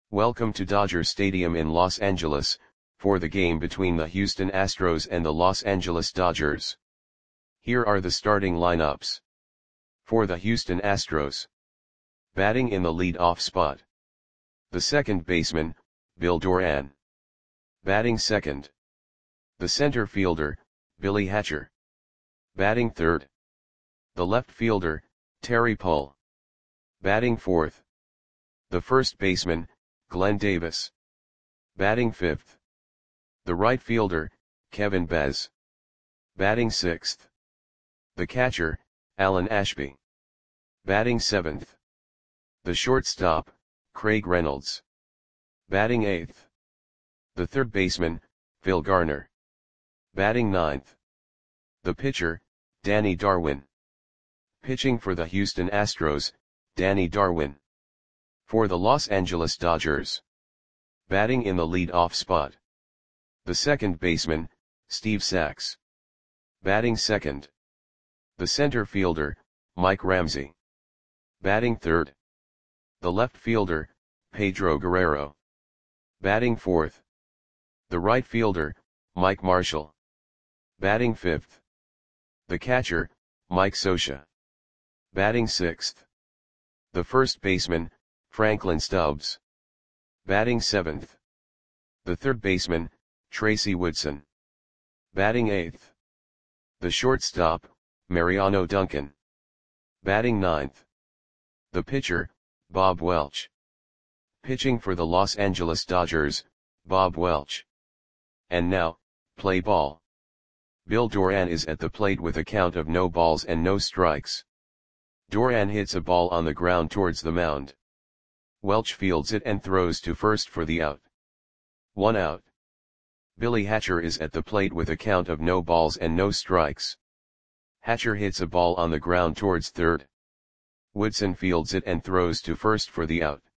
Welcome to Dodger Stadium in Los Angeles, for the game between the Houston Astros and the Los Angeles Dodgers. Here are the starting lineups. For the Houston Astros. Batting in the lead-off spot. The second baseman, Bill Doran. Batting second. The center fielder, Billy Hatcher. Batting third. The left fielder, Terry Pull. Batting fourth. The first baseman, Glenn Davis. Batting fifth. The right fielder, Kevin Bez. Batting sixth. The catcher, Alan Ashby. Batting seventh. The shortstop, Craig Reynolds. Batting eighth. The third baseman, Phil Garner. Batting ninth. The pitcher, Danny Darwin. Pitching for the Houston Astros, Danny Darwin. For the Los Angeles Dodgers. Batting in the lead-off spot. The second baseman, Steve Sax. Batting second. The center fielder, Mike Ramsey. Batting third. The left fielder, Pedro Guerrero. Batting fourth. The right fielder, Mike Marshall. Batting fifth. The catcher, Mike Scioscia. Batting sixth. The first baseman, Franklin Stubbs. Batting seventh. The third baseman, Tracy Woodson. Batting eighth. The shortstop, Mariano Duncan. Batting ninth. The pitcher, Bob Welch. Pitching for the Los Angeles Dodgers, Bob Welch. And now, play ball. Bill Doran is at the plate with a count of no balls and no strikes. Doran hits a ball on the ground towards the mound. Welch fields it and throws to first for the out. 1 out. Billy Hatcher is at the plate with a count of no balls and no strikes. Hatcher hits a ball on the ground towards third. Woodson fields it and throws to first for the out.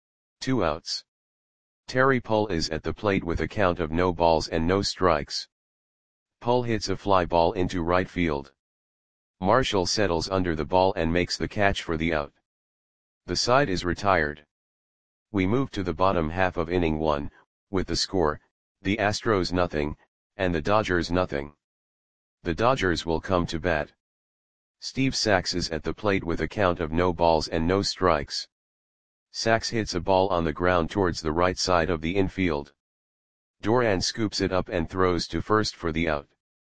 2 outs. Terry Pull is at the plate with a count of no balls and no strikes. Pull hits a fly ball into right field. Marshall settles under the ball and makes the catch for the out. The side is retired. We move to the bottom half of inning 1, with the score, the Astros 0, and the Dodgers 0. The Dodgers will come to bat. Steve Sax is at the plate with a count of no balls and no strikes. Sax hits a ball on the ground towards the right side of the infield. Doran scoops it up and throws to first for the out.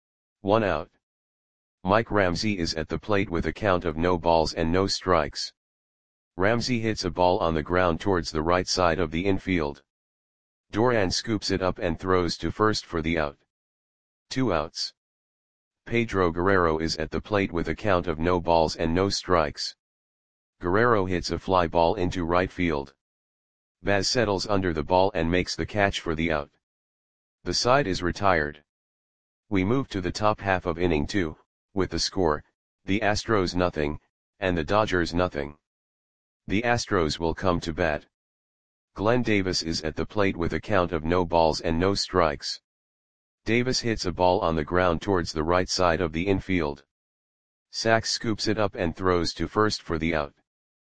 1 out. Mike Ramsey is at the plate with a count of no balls and no strikes. Ramsey hits a ball on the ground towards the right side of the infield. Doran scoops it up and throws to first for the out. 2 outs. Pedro Guerrero is at the plate with a count of no balls and no strikes. Guerrero hits a fly ball into right field. Baz settles under the ball and makes the catch for the out. The side is retired. We move to the top half of inning 2, with the score, the Astros 0, and the Dodgers 0. The Astros will come to bat. Glenn Davis is at the plate with a count of no balls and no strikes. Davis hits a ball on the ground towards the right side of the infield. Sax scoops it up and throws to first for the out.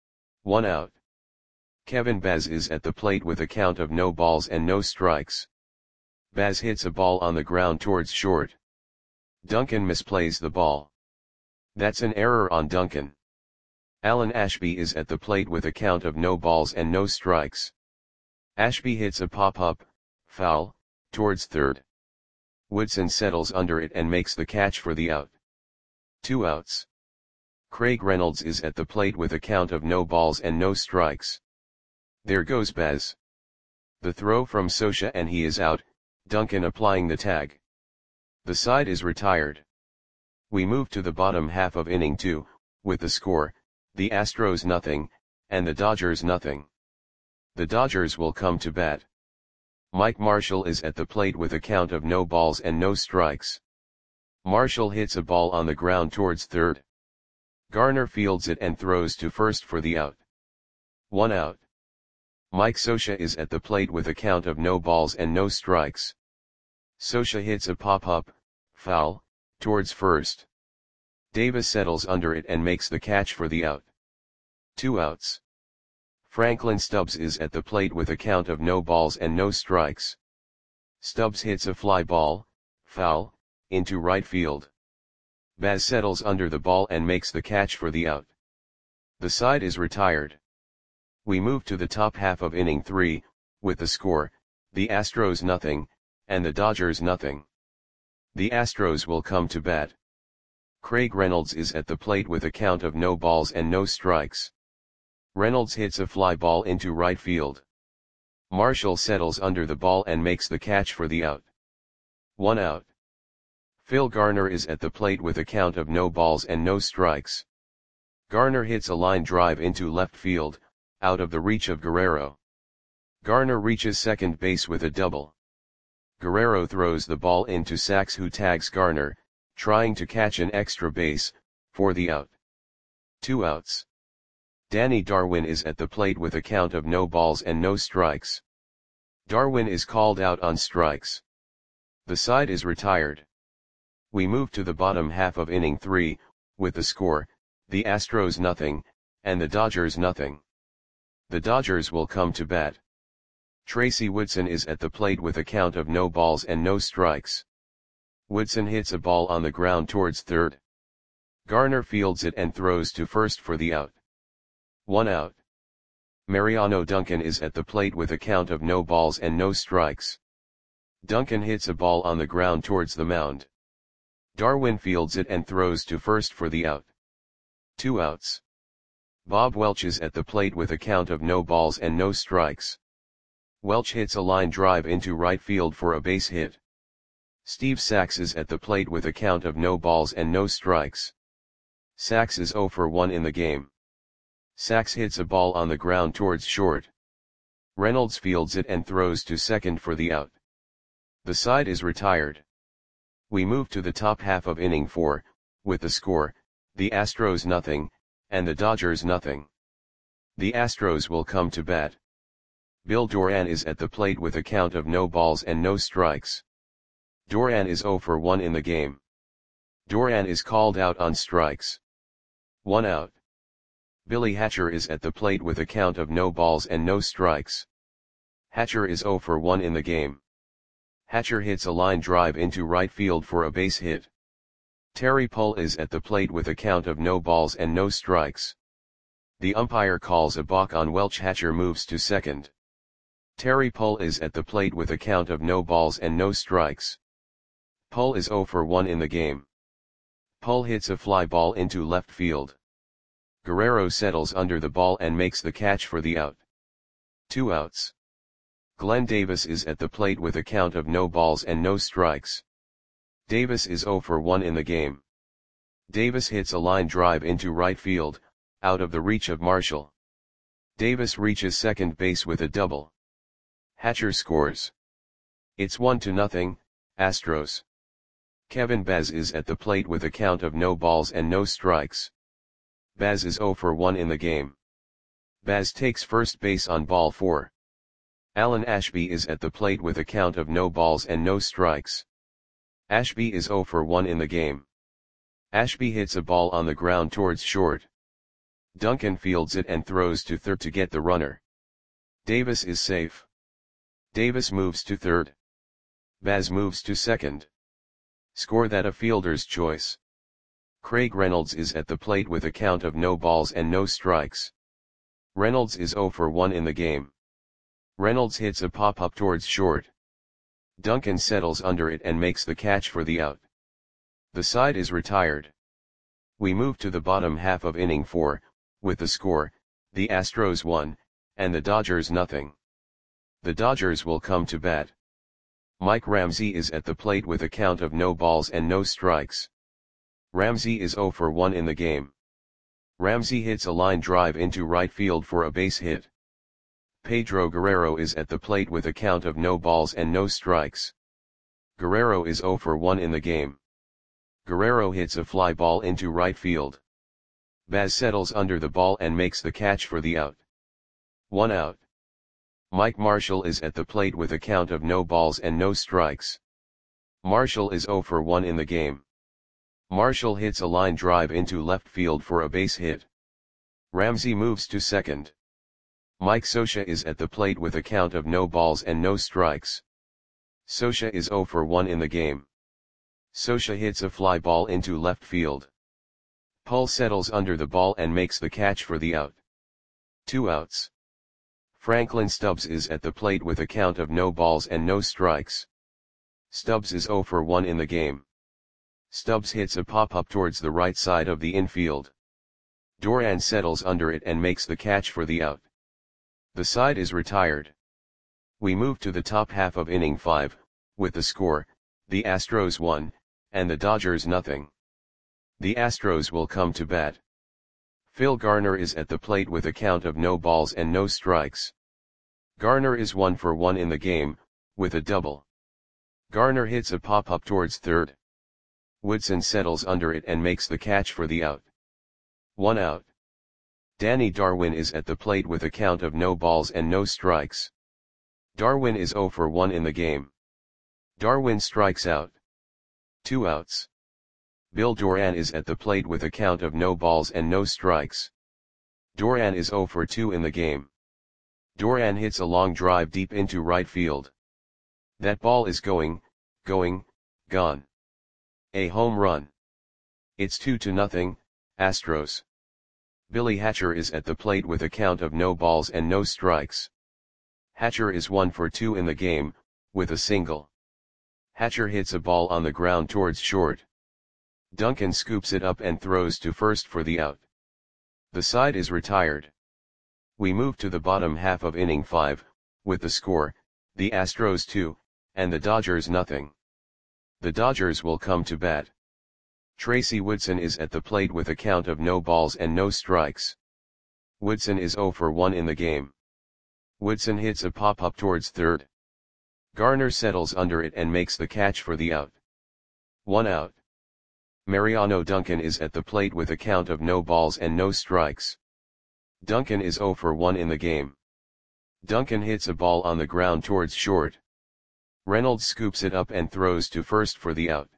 1 out. Kevin Bez is at the plate with a count of no balls and no strikes. Baz hits a ball on the ground towards short. Duncan misplays the ball. That's an error on Duncan. Alan Ashby is at the plate with a count of no balls and no strikes. Ashby hits a pop-up, foul, towards third. Woodson settles under it and makes the catch for the out. 2 outs. Craig Reynolds is at the plate with a count of no balls and no strikes. There goes Baz. The throw from Scioscia and he is out, Duncan applying the tag. The side is retired. We move to the bottom half of inning 2, with the score, the Astros 0, and the Dodgers 0. The Dodgers will come to bat. Mike Marshall is at the plate with a count of no balls and no strikes. Marshall hits a ball on the ground towards third. Garner fields it and throws to first for the out. 1 out. Mike Scioscia is at the plate with a count of no balls and no strikes. Scioscia hits a pop-up, foul, towards first. Davis settles under it and makes the catch for the out. 2 outs. Franklin Stubbs is at the plate with a count of no balls and no strikes. Stubbs hits a fly ball, foul, into right field. Baz settles under the ball and makes the catch for the out. The side is retired. We move to the top half of inning 3, with the score, the Astros nothing, and the Dodgers nothing. The Astros will come to bat. Craig Reynolds is at the plate with a count of no balls and no strikes. Reynolds hits a fly ball into right field. Marshall settles under the ball and makes the catch for the out. 1 out. Phil Garner is at the plate with a count of no balls and no strikes. Garner hits a line drive into left field, out of the reach of Guerrero. Garner reaches second base with a double. Guerrero throws the ball into Sachs, who tags Garner, trying to catch an extra base, for the out. 2 outs. Danny Darwin is at the plate with a count of no balls and no strikes. Darwin is called out on strikes. The side is retired. We move to the bottom half of inning 3, with the score, the Astros nothing, and the Dodgers nothing. The Dodgers will come to bat. Tracy Woodson is at the plate with a count of no balls and no strikes. Woodson hits a ball on the ground towards third. Garner fields it and throws to first for the out. 1 out. Mariano Duncan is at the plate with a count of no balls and no strikes. Duncan hits a ball on the ground towards the mound. Darwin fields it and throws to first for the out. 2 outs. Bob Welch is at the plate with a count of no balls and no strikes. Welch hits a line drive into right field for a base hit. Steve Sachs is at the plate with a count of no balls and no strikes. Sachs is 0 for 1 in the game. Sachs hits a ball on the ground towards short. Reynolds fields it and throws to second for the out. The side is retired. We move to the top half of inning 4, with the score, the Astros nothing, and the Dodgers nothing. The Astros will come to bat. Bill Doran is at the plate with a count of no balls and no strikes. Doran is 0 for 1 in the game. Doran is called out on strikes. 1 out. Billy Hatcher is at the plate with a count of no balls and no strikes. Hatcher is 0 for 1 in the game. Hatcher hits a line drive into right field for a base hit. Terry Pull is at the plate with a count of no balls and no strikes. The umpire calls a balk on Welch. Hatcher moves to second. Terry Pull is at the plate with a count of no balls and no strikes. Pull is 0 for 1 in the game. Pull hits a fly ball into left field. Guerrero settles under the ball and makes the catch for the out. 2 outs. Glenn Davis is at the plate with a count of no balls and no strikes. Davis is 0 for 1 in the game. Davis hits a line drive into right field, out of the reach of Marshall. Davis reaches second base with a double. Hatcher scores. It's 1-0, Astros. Kevin Baz is at the plate with a count of no balls and no strikes. Baz is 0 for 1 in the game. Baz takes first base on ball 4. Alan Ashby is at the plate with a count of no balls and no strikes. Ashby is 0 for 1 in the game. Ashby hits a ball on the ground towards short. Duncan fields it and throws to third to get the runner. Davis is safe. Davis moves to third. Baz moves to second. Score that a fielder's choice. Craig Reynolds is at the plate with a count of no balls and no strikes. Reynolds is 0 for 1 in the game. Reynolds hits a pop-up towards short. Duncan settles under it and makes the catch for the out. The side is retired. We move to the bottom half of inning 4, with the score, the Astros 1, and the Dodgers nothing. The Dodgers will come to bat. Mike Ramsey is at the plate with a count of no balls and no strikes. Ramsey is 0 for 1 in the game. Ramsey hits a line drive into right field for a base hit. Pedro Guerrero is at the plate with a count of no balls and no strikes. Guerrero is 0 for 1 in the game. Guerrero hits a fly ball into right field. Baz settles under the ball and makes the catch for the out. 1 out. Mike Marshall is at the plate with a count of no balls and no strikes. Marshall is 0 for 1 in the game. Marshall hits a line drive into left field for a base hit. Ramsey moves to second. Mike Scioscia is at the plate with a count of no balls and no strikes. Scioscia is 0 for 1 in the game. Scioscia hits a fly ball into left field. Pull settles under the ball and makes the catch for the out. 2 outs. Franklin Stubbs is at the plate with a count of no balls and no strikes. Stubbs is 0 for 1 in the game. Stubbs hits a pop-up towards the right side of the infield. Duran settles under it and makes the catch for the out. The side is retired. We move to the top half of inning 5, with the score, the Astros 1, and the Dodgers nothing. The Astros will come to bat. Phil Garner is at the plate with a count of no balls and no strikes. Garner is 1 for 1 in the game, with a double. Garner hits a pop-up towards third. Woodson settles under it and makes the catch for the out. 1 out. Danny Darwin is at the plate with a count of no balls and no strikes. Darwin is 0 for 1 in the game. Darwin strikes out. 2 outs. Bill Duran is at the plate with a count of no balls and no strikes. Duran is 0 for 2 in the game. Duran hits a long drive deep into right field. That ball is gone. A home run. It's 2-0, Astros. Billy Hatcher is at the plate with a count of no balls and no strikes. Hatcher is 1 for 2 in the game, with a single. Hatcher hits a ball on the ground towards short. Duncan scoops it up and throws to first for the out. The side is retired. We move to the bottom half of inning 5, with the score, the Astros 2, and the Dodgers nothing. The Dodgers will come to bat. Tracy Woodson is at the plate with a count of no balls and no strikes. Woodson is 0 for 1 in the game. Woodson hits a pop-up towards third. Garner settles under it and makes the catch for the out. 1 out. Mariano Duncan is at the plate with a count of no balls and no strikes. Duncan is 0 for 1 in the game. Duncan hits a ball on the ground towards short. Reynolds scoops it up and throws to first for the out.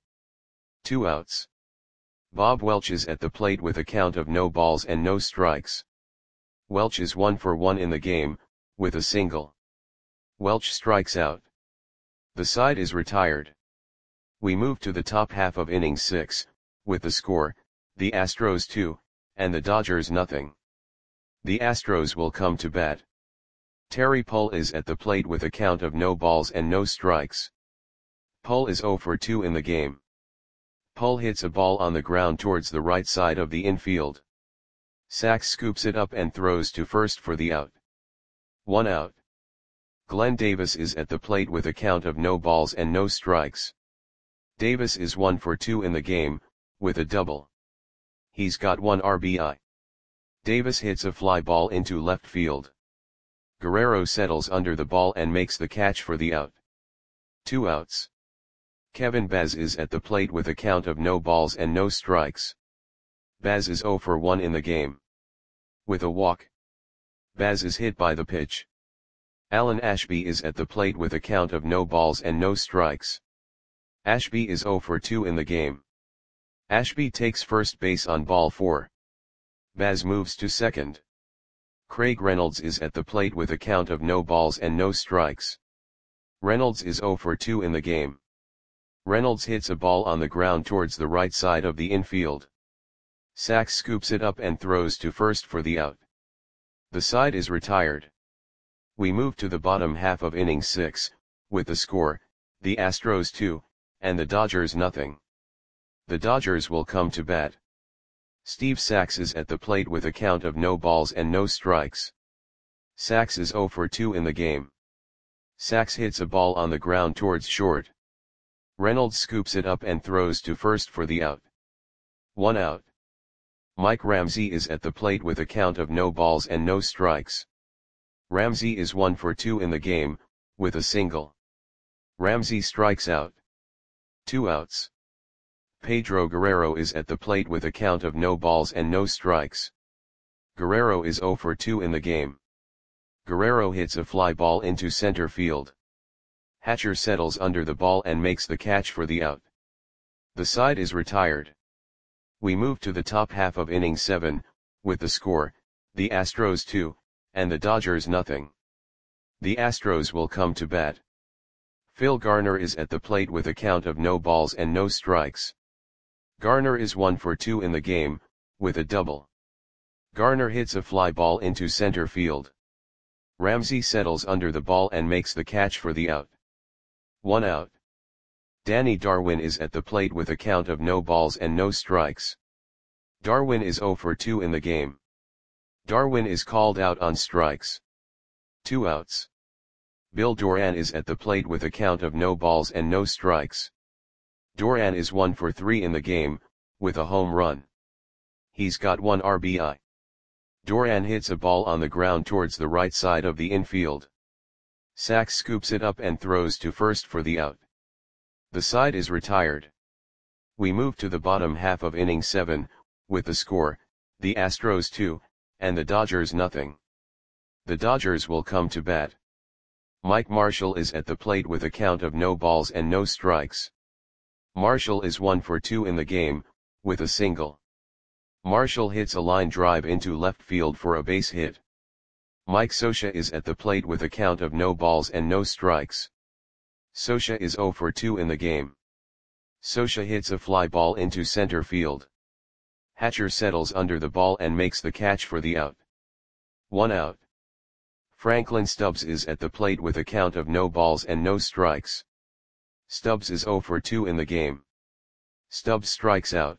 2 outs. Bob Welch is at the plate with a count of no balls and no strikes. Welch is 1 for 1 in the game, with a single. Welch strikes out. The side is retired. We move to the top half of inning 6, with the score, the Astros 2, and the Dodgers nothing. The Astros will come to bat. Terry Pull is at the plate with a count of no balls and no strikes. Pull is 0 for 2 in the game. Pull hits a ball on the ground towards the right side of the infield. Sachs scoops it up and throws to first for the out. 1 out. Glenn Davis is at the plate with a count of no balls and no strikes. Davis is 1 for 2 in the game, with a double. He's got 1 RBI. Davis hits a fly ball into left field. Guerrero settles under the ball and makes the catch for the out. 2 outs. Kevin Baz is at the plate with a count of no balls and no strikes. Baz is 0 for 1 in the game. With a walk. Baz is hit by the pitch. Alan Ashby is at the plate with a count of no balls and no strikes. Ashby is 0 for 2 in the game. Ashby takes first base on ball 4. Baz moves to second. Craig Reynolds is at the plate with a count of no balls and no strikes. Reynolds is 0 for 2 in the game. Reynolds hits a ball on the ground towards the right side of the infield. Sachs scoops it up and throws to first for the out. The side is retired. We move to the bottom half of inning 6, with the score, the Astros 2, and the Dodgers nothing. The Dodgers will come to bat. Steve Sachs is at the plate with a count of no balls and no strikes. Sachs is 0 for 2 in the game. Sachs hits a ball on the ground towards short. Reynolds scoops it up and throws to first for the out. 1 out. Mike Ramsey is at the plate with a count of no balls and no strikes. Ramsey is 1 for 2 in the game, with a single. Ramsey strikes out. 2 outs. Pedro Guerrero is at the plate with a count of no balls and no strikes. Guerrero is 0 for 2 in the game. Guerrero hits a fly ball into center field. Hatcher settles under the ball and makes the catch for the out. The side is retired. We move to the top half of inning 7, with the score, the Astros 2, and the Dodgers nothing. The Astros will come to bat. Phil Garner is at the plate with a count of no balls and no strikes. Garner is 1 for 2 in the game, with a double. Garner hits a fly ball into center field. Ramsey settles under the ball and makes the catch for the out. 1 out. Danny Darwin is at the plate with a count of no balls and no strikes. Darwin is 0 for 2 in the game. Darwin is called out on strikes. 2 outs. Bill Doran is at the plate with a count of no balls and no strikes. Doran is 1 for 3 in the game, with a home run. He's got 1 RBI. Doran hits a ball on the ground towards the right side of the infield. Sachs scoops it up and throws to first for the out. The side is retired. We move to the bottom half of inning 7, with the score, the Astros 2, and the Dodgers nothing. The Dodgers will come to bat. Mike Marshall is at the plate with a count of no balls and no strikes. Marshall is 1 for 2 in the game, with a single. Marshall hits a line drive into left field for a base hit. Mike Scioscia is at the plate with a count of no balls and no strikes. Scioscia is 0 for 2 in the game. Scioscia hits a fly ball into center field. Hatcher settles under the ball and makes the catch for the out. 1 out. Franklin Stubbs is at the plate with a count of no balls and no strikes. Stubbs is 0 for 2 in the game. Stubbs strikes out.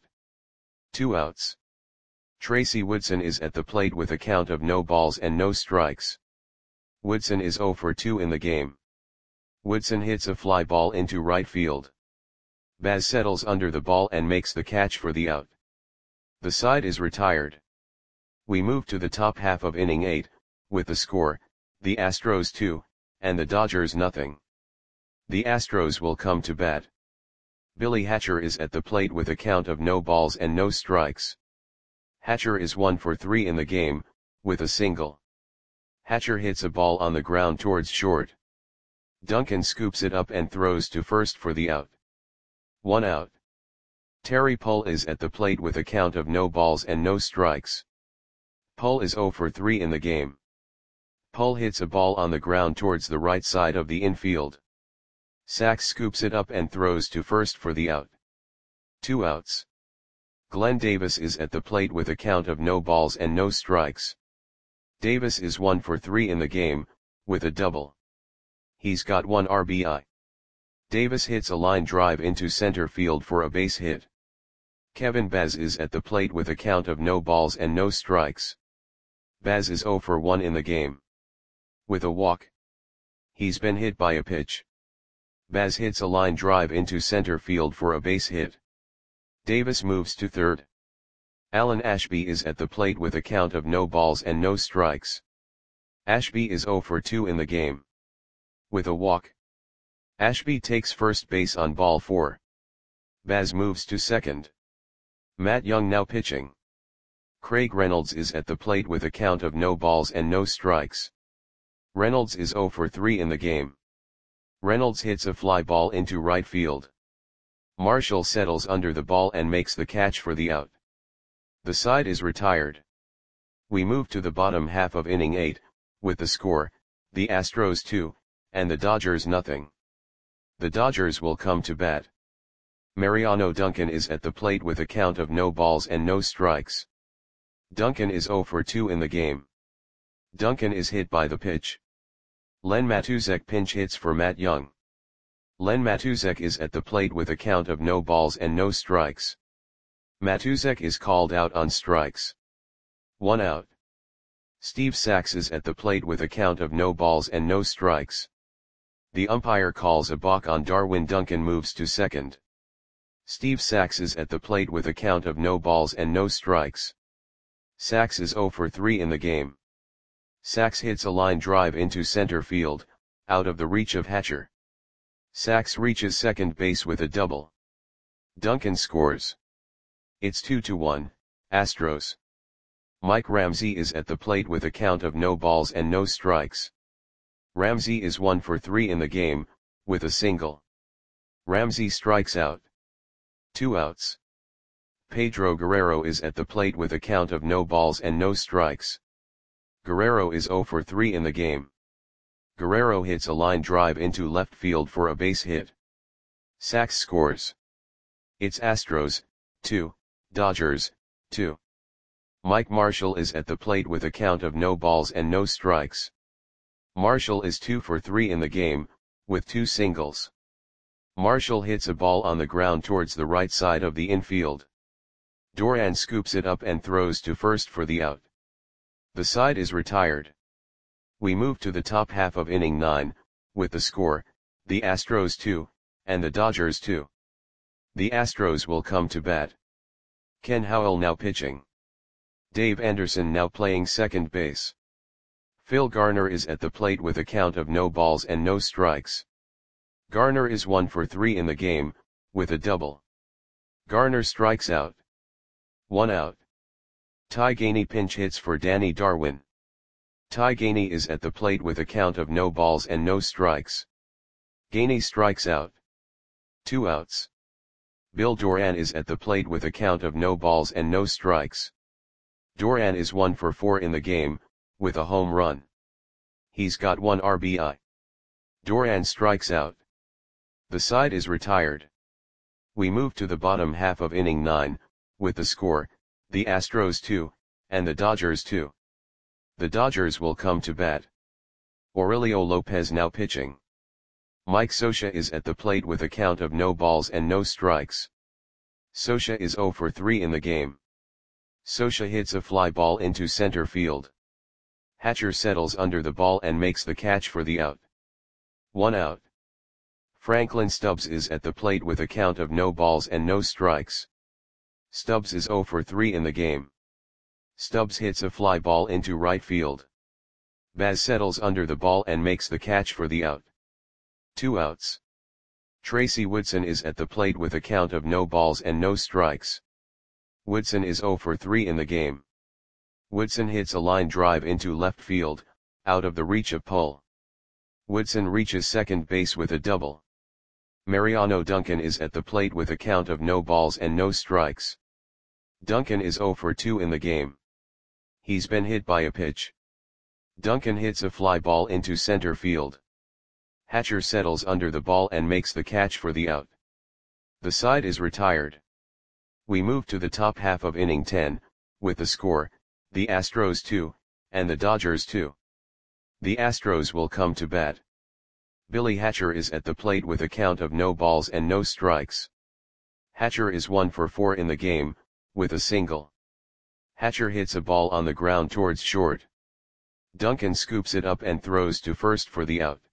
2 outs. Tracy Woodson is at the plate with a count of no balls and no strikes. Woodson is 0 for 2 in the game. Woodson hits a fly ball into right field. Baz settles under the ball and makes the catch for the out. The side is retired. We move to the top half of inning 8, with the score, the Astros 2, and the Dodgers nothing. The Astros will come to bat. Billy Hatcher is at the plate with a count of no balls and no strikes. Hatcher is 1 for 3 in the game, with a single. Hatcher hits a ball on the ground towards short. Duncan scoops it up and throws to first for the out. 1 out. Terry Pull is at the plate with a count of no balls and no strikes. Pull is 0 for 3 in the game. Pull hits a ball on the ground towards the right side of the infield. Sachs scoops it up and throws to first for the out. 2 outs. Glenn Davis is at the plate with a count of no balls and no strikes. Davis is 1 for 3 in the game, with a double. He's got 1 RBI. Davis hits a line drive into center field for a base hit. Kevin Baz is at the plate with a count of no balls and no strikes. Baz is 0 for 1 in the game. With a walk. He's been hit by a pitch. Baz hits a line drive into center field for a base hit. Davis moves to third. Alan Ashby is at the plate with a count of no balls and no strikes. Ashby is 0 for 2 in the game. With a walk. Ashby takes first base on ball 4. Baz moves to second. Matt Young now pitching. Craig Reynolds is at the plate with a count of no balls and no strikes. Reynolds is 0 for 3 in the game. Reynolds hits a fly ball into right field. Marshall settles under the ball and makes the catch for the out. The side is retired. We move to the bottom half of inning 8, with the score, the Astros 2, and the Dodgers nothing. The Dodgers will come to bat. Mariano Duncan is at the plate with a count of no balls and no strikes. Duncan is 0 for 2 in the game. Duncan is hit by the pitch. Len Matuzek pinch hits for Matt Young. Len Matuzek is at the plate with a count of no balls and no strikes. Matuzek is called out on strikes. 1 out. Steve Sachs is at the plate with a count of no balls and no strikes. The umpire calls a balk on Darwin. Duncan moves to second. Steve Sachs is at the plate with a count of no balls and no strikes. Sachs is 0 for 3 in the game. Sachs hits a line drive into center field, out of the reach of Hatcher. Sachs reaches second base with a double. Duncan scores. It's 2-1, Astros. Mike Ramsey is at the plate with a count of no balls and no strikes. Ramsey is 1 for 3 in the game, with a single. Ramsey strikes out. 2 outs. Pedro Guerrero is at the plate with a count of no balls and no strikes. Guerrero is 0 for 3 in the game. Guerrero hits a line drive into left field for a base hit. Sax scores. It's Astros, 2, Dodgers, 2. Mike Marshall is at the plate with a count of no balls and no strikes. Marshall is 2 for 3 in the game, with 2 singles. Marshall hits a ball on the ground towards the right side of the infield. Duran scoops it up and throws to first for the out. The side is retired. We move to the top half of inning 9, with the score, the Astros 2, and the Dodgers 2. The Astros will come to bat. Ken Howell now pitching. Dave Anderson now playing second base. Phil Garner is at the plate with a count of no balls and no strikes. Garner is 1 for 3 in the game, with a double. Garner strikes out. 1 out. Ty Gainey pinch hits for Danny Darwin. Ty Gainey is at the plate with a count of no balls and no strikes. Gainey strikes out. 2 outs. Bill Duran is at the plate with a count of no balls and no strikes. Duran is 1 for 4 in the game, with a home run. He's got 1 RBI. Duran strikes out. The side is retired. We move to the bottom half of inning 9, with the score, the Astros 2, and the Dodgers 2. The Dodgers will come to bat. Aurelio Lopez now pitching. Mike Scioscia is at the plate with a count of no balls and no strikes. Scioscia is 0 for 3 in the game. Scioscia hits a fly ball into center field. Hatcher settles under the ball and makes the catch for the out. 1 out. Franklin Stubbs is at the plate with a count of no balls and no strikes. Stubbs is 0 for 3 in the game. Stubbs hits a fly ball into right field. Baz settles under the ball and makes the catch for the out. 2 outs. Tracy Woodson is at the plate with a count of no balls and no strikes. Woodson is 0 for 3 in the game. Woodson hits a line drive into left field, out of the reach of Pull. Woodson reaches second base with a double. Mariano Duncan is at the plate with a count of no balls and no strikes. Duncan is 0 for 2 in the game. He's been hit by a pitch. Duncan hits a fly ball into center field. Hatcher settles under the ball and makes the catch for the out. The side is retired. We move to the top half of inning 10, with the score, the Astros 2, and the Dodgers 2. The Astros will come to bat. Billy Hatcher is at the plate with a count of no balls and no strikes. Hatcher is 1 for 4 in the game, with a single. Hatcher hits a ball on the ground towards short. Duncan scoops it up and throws to first for the out.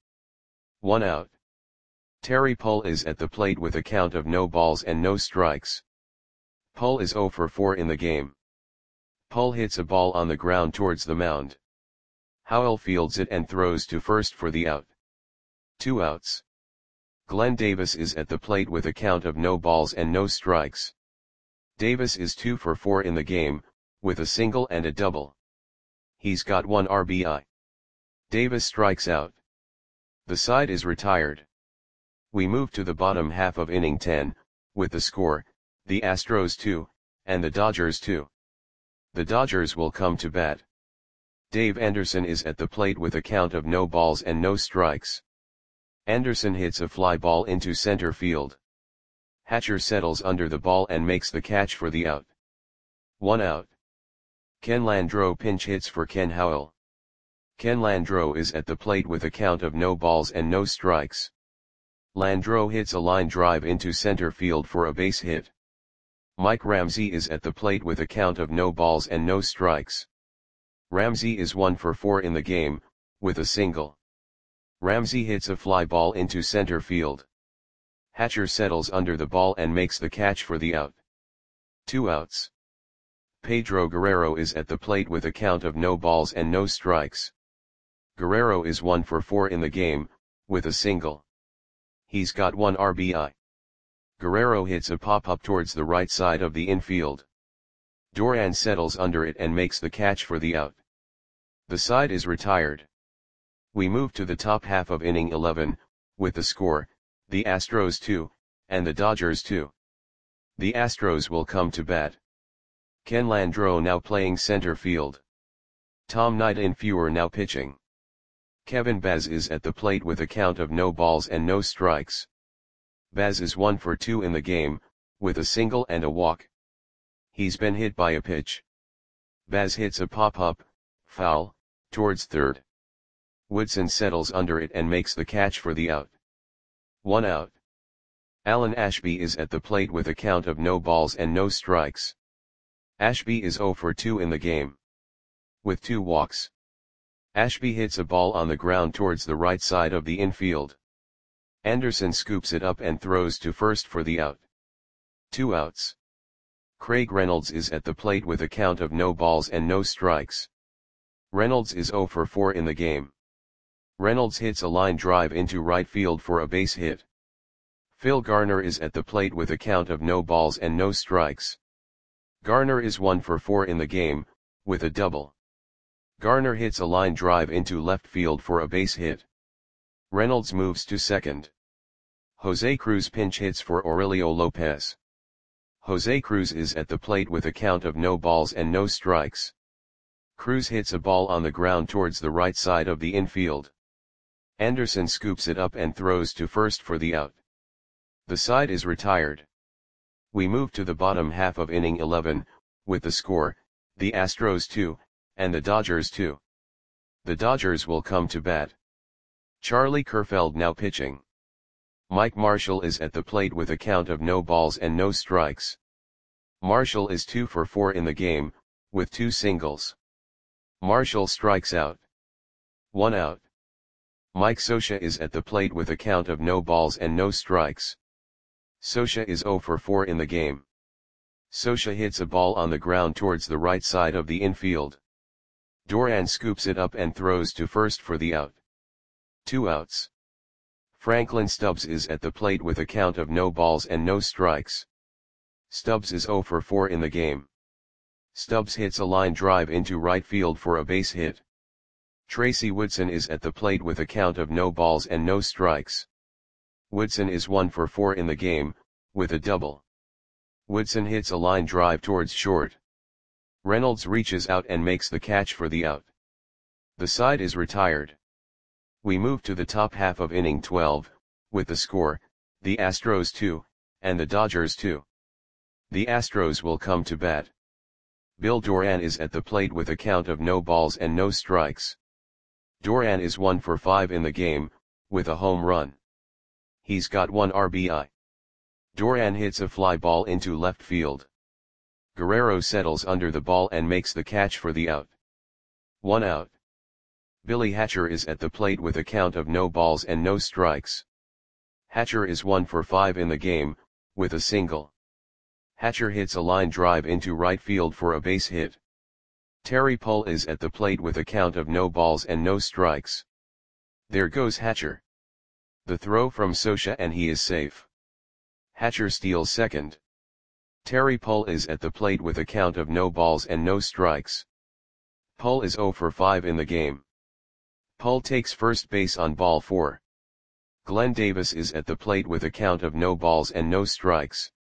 1 out. Terry Pull is at the plate with a count of no balls and no strikes. Pull is 0 for 4 in the game. Pull hits a ball on the ground towards the mound. Howell fields it and throws to first for the out. 2 outs. Glenn Davis is at the plate with a count of no balls and no strikes. Davis is 2 for 4 in the game, with a single and a double. He's got 1 RBI. Davis strikes out. The side is retired. We move to the bottom half of inning 10, with the score, the Astros 2, and the Dodgers 2. The Dodgers will come to bat. Dave Anderson is at the plate with a count of no balls and no strikes. Anderson hits a fly ball into center field. Hatcher settles under the ball and makes the catch for the out. 1 out. Ken Landreau pinch hits for Ken Howell. Ken Landreau is at the plate with a count of no balls and no strikes. Landreau hits a line drive into center field for a base hit. Mike Ramsey is at the plate with a count of no balls and no strikes. Ramsey is 1 for 4 in the game, with a single. Ramsey hits a fly ball into center field. Hatcher settles under the ball and makes the catch for the out. 2 outs. Pedro Guerrero is at the plate with a count of no balls and no strikes. Guerrero is 1 for 4 in the game, with a single. He's got 1 RBI. Guerrero hits a pop-up towards the right side of the infield. Duran settles under it and makes the catch for the out. The side is retired. We move to the top half of inning 11, with the score, the Astros 2, and the Dodgers 2. The Astros will come to bat. Ken Landreau now playing center field. Tom Knight and Fewer now pitching. Kevin Baz is at the plate with a count of no balls and no strikes. Baz is 1 for 2 in the game, with a single and a walk. He's been hit by a pitch. Baz hits a pop-up, foul, towards third. Woodson settles under it and makes the catch for the out. 1 out. Alan Ashby is at the plate with a count of no balls and no strikes. Ashby is 0 for 2 in the game. With 2 walks. Ashby hits a ball on the ground towards the right side of the infield. Anderson scoops it up and throws to first for the out. 2 outs. Craig Reynolds is at the plate with a count of no balls and no strikes. Reynolds is 0 for 4 in the game. Reynolds hits a line drive into right field for a base hit. Phil Garner is at the plate with a count of no balls and no strikes. Garner is 1 for 4 in the game, with a double. Garner hits a line drive into left field for a base hit. Reynolds moves to second. Jose Cruz pinch hits for Aurelio Lopez. Jose Cruz is at the plate with a count of no balls and no strikes. Cruz hits a ball on the ground towards the right side of the infield. Anderson scoops it up and throws to first for the out. The side is retired. We move to the bottom half of inning 11, with the score, the Astros 2, and the Dodgers 2. The Dodgers will come to bat. Charlie Kerfeld now pitching. Mike Marshall is at the plate with a count of no balls and no strikes. Marshall is 2 for 4 in the game, with 2 singles. Marshall strikes out. 1 out. Mike Scioscia is at the plate with a count of no balls and no strikes. Scioscia is 0 for 4 in the game. Scioscia hits a ball on the ground towards the right side of the infield. Duran scoops it up and throws to first for the out. 2 outs. Franklin Stubbs is at the plate with a count of no balls and no strikes. Stubbs is 0 for 4 in the game. Stubbs hits a line drive into right field for a base hit. Tracy Woodson is at the plate with a count of no balls and no strikes. Woodson is 1 for 4 in the game, with a double. Woodson hits a line drive towards short. Reynolds reaches out and makes the catch for the out. The side is retired. We move to the top half of inning 12, with the score, the Astros 2, and the Dodgers 2. The Astros will come to bat. Bill Duran is at the plate with a count of no balls and no strikes. Duran is 1 for 5 in the game, with a home run. He's got 1 RBI. Duran hits a fly ball into left field. Guerrero settles under the ball and makes the catch for the out. 1 out. Billy Hatcher is at the plate with a count of no balls and no strikes. Hatcher is 1 for 5 in the game, with a single. Hatcher hits a line drive into right field for a base hit. Terry Pull is at the plate with a count of no balls and no strikes. There goes Hatcher. The throw from Scioscia and he is safe. Hatcher steals second. Terry Pull is at the plate with a count of no balls and no strikes. Pull is 0 for 5 in the game. Pull takes first base on ball 4. Glenn Davis is at the plate with a count of no balls and no strikes.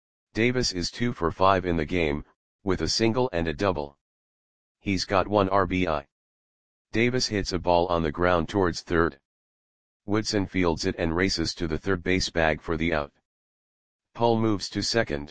Davis is 2 for 5 in the game, with a single and a double. He's got 1 RBI. Davis hits a ball on the ground towards third. Woodson fields it and races to the third base bag for the out. Pull moves to second.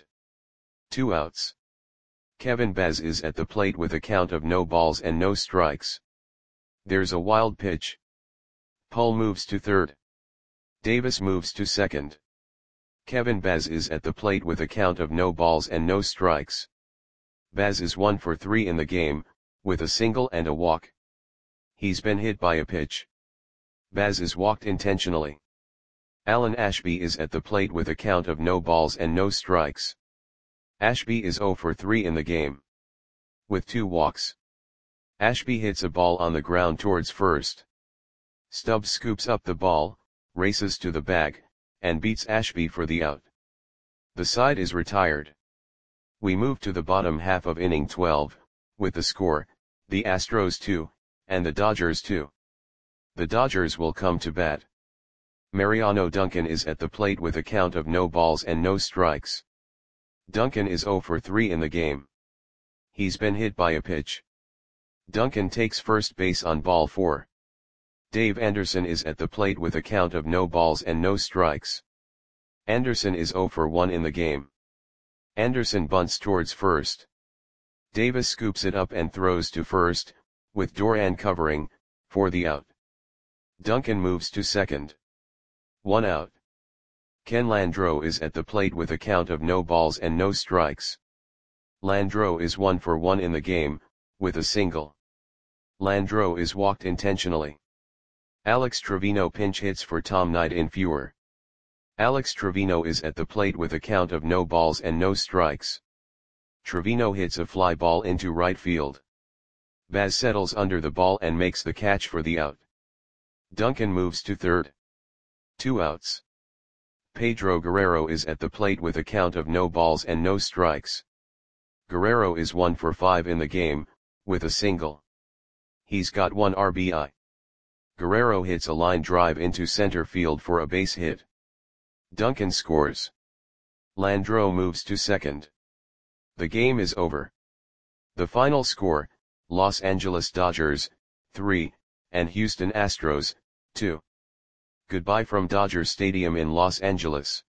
2 outs. Kevin Baz is at the plate with a count of no balls and no strikes. There's a wild pitch. Pull moves to third. Davis moves to second. Kevin Baz is at the plate with a count of no balls and no strikes. Baz is 1 for 3 in the game, with a single and a walk. He's been hit by a pitch. Baz is walked intentionally. Alan Ashby is at the plate with a count of no balls and no strikes. Ashby is 0 for 3 in the game. With 2 walks. Ashby hits a ball on the ground towards first. Stubbs scoops up the ball, races to the bag, and beats Ashby for the out. The side is retired. We move to the bottom half of inning 12, with the score, the Astros 2, and the Dodgers 2. The Dodgers will come to bat. Mariano Duncan is at the plate with a count of no balls and no strikes. Duncan is 0 for 3 in the game. He's been hit by a pitch. Duncan takes first base on ball 4. Dave Anderson is at the plate with a count of no balls and no strikes. Anderson is 0 for 1 in the game. Anderson bunts towards first. Davis scoops it up and throws to first, with Doran covering, for the out. Duncan moves to second. 1 out. Ken Landreau is at the plate with a count of no balls and no strikes. Landreau is 1 for 1 in the game, with a single. Landreau is walked intentionally. Alex Trevino pinch hits for Tom Knight in fewer. Alex Trevino is at the plate with a count of no balls and no strikes. Trevino hits a fly ball into right field. Baz settles under the ball and makes the catch for the out. Duncan moves to third. 2 outs. Pedro Guerrero is at the plate with a count of no balls and no strikes. Guerrero is 1 for 5 in the game, with a single. He's got 1 RBI. Guerrero hits a line drive into center field for a base hit. Duncan scores. Landreau moves to second. The game is over. The final score, Los Angeles Dodgers, 3, and Houston Astros, 2. Goodbye from Dodger Stadium in Los Angeles.